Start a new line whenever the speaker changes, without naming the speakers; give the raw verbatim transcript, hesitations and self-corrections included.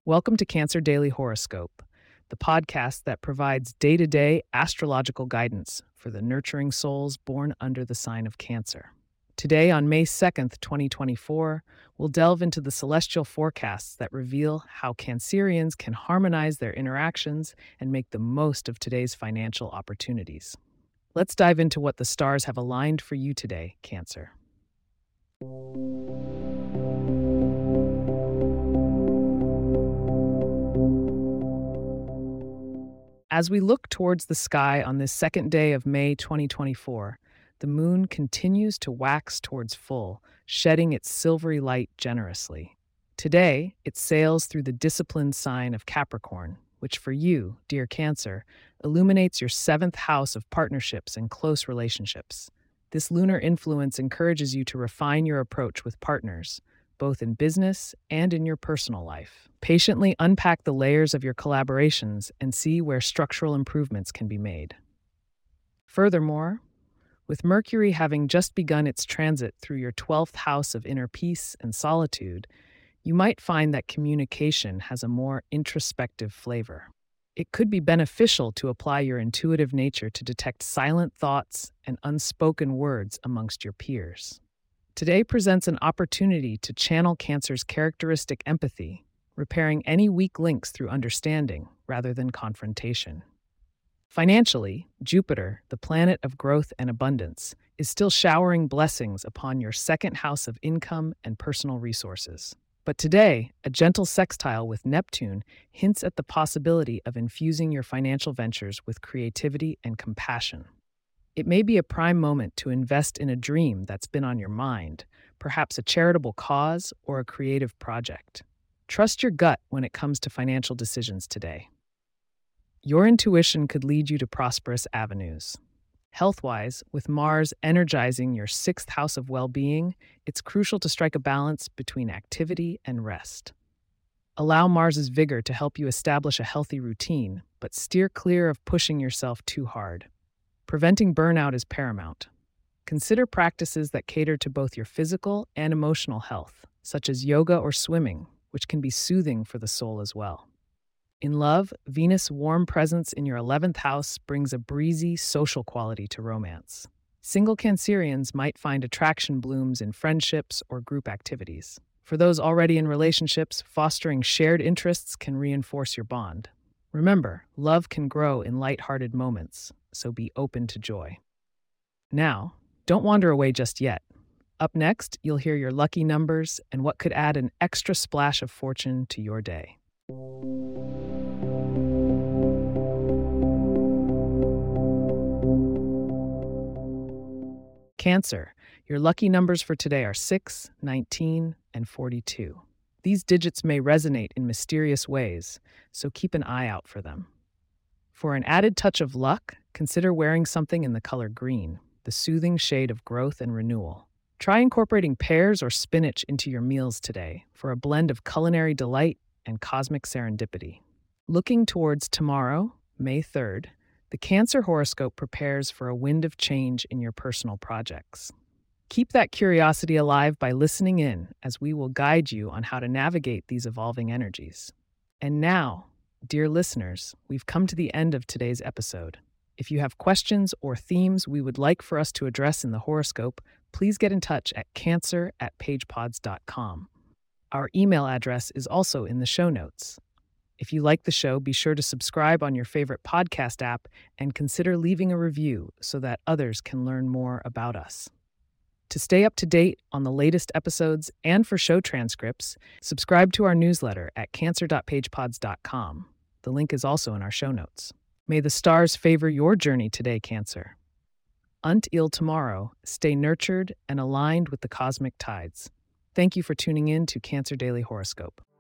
Welcome to Cancer Daily Horoscope, the podcast that provides day to day astrological guidance for the nurturing souls born under the sign of Cancer. Today, on May second, twenty twenty-four, we'll delve into the celestial forecasts that reveal how Cancerians can harmonize their interactions and make the most of today's financial opportunities. Let's dive into what the stars have aligned for you today, Cancer. As we look towards the sky on this second day of May twenty twenty-four, the moon continues to wax towards full, shedding its silvery light generously. Today, it sails through the disciplined sign of Capricorn, which for you, dear Cancer, illuminates your seventh house of partnerships and close relationships. This lunar influence encourages you to refine your approach with partners, both in business and in your personal life. Patiently unpack the layers of your collaborations and see where structural improvements can be made. Furthermore, with Mercury having just begun its transit through your twelfth house of inner peace and solitude, you might find that communication has a more introspective flavor. It could be beneficial to apply your intuitive nature to detect silent thoughts and unspoken words amongst your peers. Today presents an opportunity to channel Cancer's characteristic empathy, repairing any weak links through understanding rather than confrontation. Financially, Jupiter, the planet of growth and abundance, is still showering blessings upon your second house of income and personal resources. But today, a gentle sextile with Neptune hints at the possibility of infusing your financial ventures with creativity and compassion. It may be a prime moment to invest in a dream that's been on your mind, perhaps a charitable cause or a creative project. Trust your gut when it comes to financial decisions today. Your intuition could lead you to prosperous avenues. Health-wise, with Mars energizing your sixth house of well-being, it's crucial to strike a balance between activity and rest. Allow Mars's vigor to help you establish a healthy routine, but steer clear of pushing yourself too hard. Preventing burnout is paramount. Consider practices that cater to both your physical and emotional health, such as yoga or swimming, which can be soothing for the soul as well. In love, Venus' warm presence in your eleventh house brings a breezy, social quality to romance. Single Cancerians might find attraction blooms in friendships or group activities. For those already in relationships, fostering shared interests can reinforce your bond. Remember, love can grow in light-hearted moments, so be open to joy. Now, don't wander away just yet. Up next, you'll hear your lucky numbers and what could add an extra splash of fortune to your day. Cancer, your lucky numbers for today are six, nineteen, and forty-two. These digits may resonate in mysterious ways, so keep an eye out for them. For an added touch of luck, consider wearing something in the color green, the soothing shade of growth and renewal. Try incorporating pears or spinach into your meals today for a blend of culinary delight and cosmic serendipity. Looking towards tomorrow, May third, the Cancer horoscope prepares for a wind of change in your personal projects. Keep that curiosity alive by listening in as we will guide you on how to navigate these evolving energies. And now, dear listeners, we've come to the end of today's episode. If you have questions or themes we would like for us to address in the horoscope, please get in touch at cancer at pagepods dot com. Our email address is also in the show notes. If you like the show, be sure to subscribe on your favorite podcast app and consider leaving a review so that others can learn more about us. To stay up to date on the latest episodes and for show transcripts, subscribe to our newsletter at cancer dot pagepods dot com. The link is also in our show notes. May the stars favor your journey today, Cancer. Until tomorrow, stay nurtured and aligned with the cosmic tides. Thank you for tuning in to Cancer Daily Horoscope.